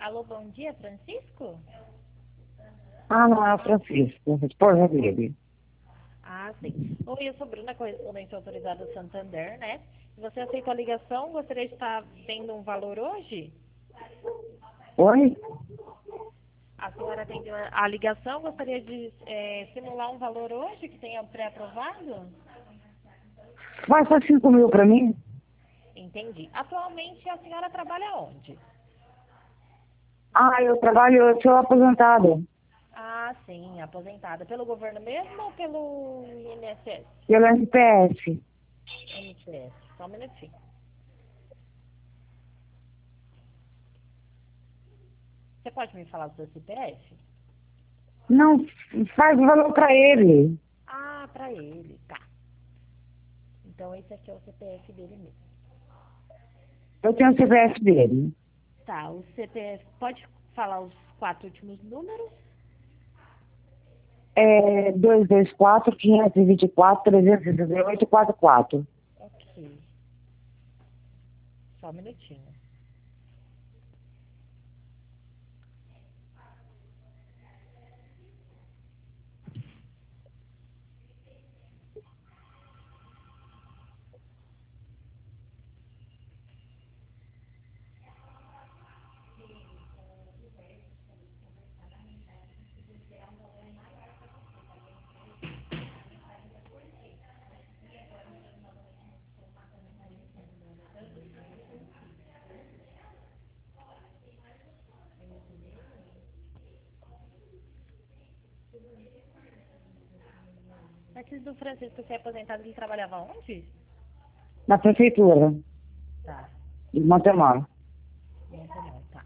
Alô, bom dia, Francisco? Ah, não é o Francisco, a esposa dele. Ah, sim. Oi, eu sou Bruna, correspondente autorizada do Santander, né? Você aceitou a ligação? Gostaria de estar vendo um valor hoje? Oi? A senhora atendeu a ligação? Gostaria de simular um valor hoje que tenha pré-aprovado? Faça 5.000 para mim? Entendi. Atualmente a senhora trabalha onde? Ah, eu sou aposentada Ah, sim, aposentada. Pelo governo mesmo ou pelo INSS? pela NPS. MTS. Só um minutinho. Você pode me falar do seu CPF? Não, faz o valor para ele. Ah, para ele, tá. Então esse aqui é o CPF dele mesmo. Eu tenho o CPF dele. Tá, o CPF, pode falar os quatro últimos números? É 224 524 368 44. Ok, só um minutinho. Antes do Francisco ser aposentado, ele trabalhava onde? Na prefeitura Tá, de Montemor. muito bom, tá.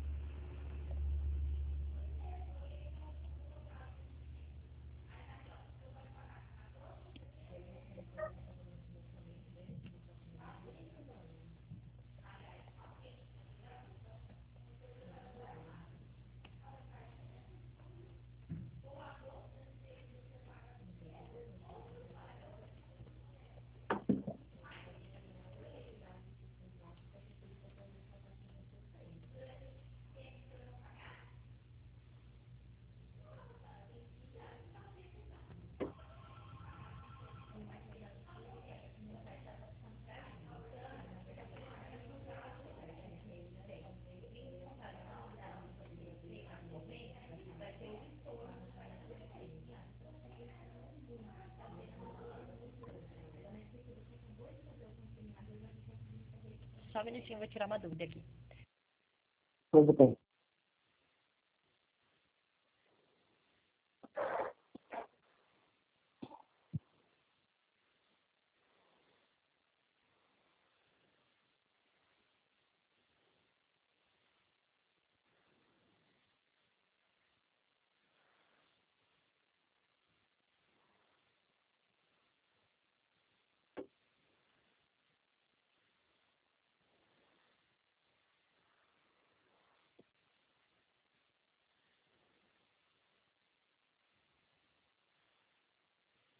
Só um minutinho, vou tirar uma dúvida aqui. Tudo bem.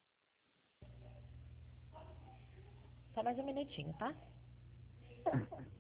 Só mais um minutinho, tá?